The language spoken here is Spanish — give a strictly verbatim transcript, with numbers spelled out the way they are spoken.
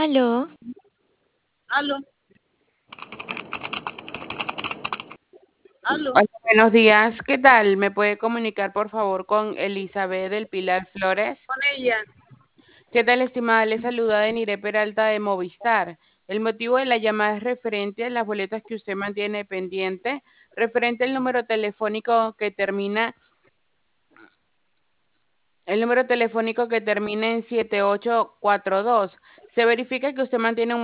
Aló, Aló, aló, Hola, buenos días. ¿Qué tal? ¿Me puede comunicar, por favor, con Elizabeth del Pilar Flores? con ella. ¿Qué tal, estimada? Le saluda Denire Peralta de Movistar. El motivo de la llamada es referente a las boletas que usted mantiene pendiente, referente al número telefónico que termina, el número telefónico que termina en siete ocho cuatro dos. Se verifica que usted mantiene un